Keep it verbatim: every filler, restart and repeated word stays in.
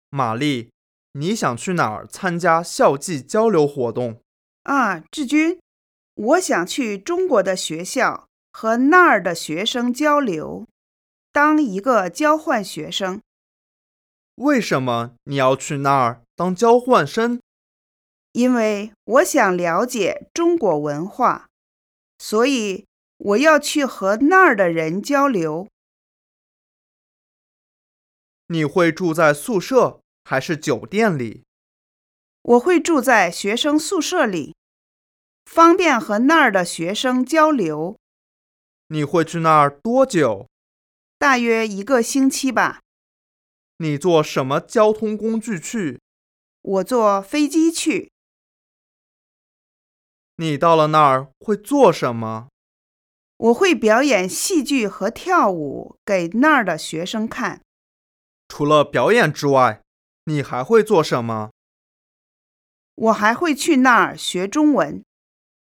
玛丽，你想去哪儿参加校际交流活动？ 啊，志军，我想去中国的学校和那儿的学生交流，当一个交换学生。 为什么你要去那儿当交换生？ 因为我想了解中国文化，所以我要去和那儿的人交流。 你会住在宿舍还是酒店里？ 我会住在学生宿舍里，方便和那儿的学生交流。 你会去那儿多久？ 大约一个星期吧。 你坐什么交通工具去？ 我坐飞机去。 你到了那儿会做什么？ 我会表演戏剧和跳舞给那儿的学生看。 除了表演之外，你还会做什么？ 我还会去那儿学中文。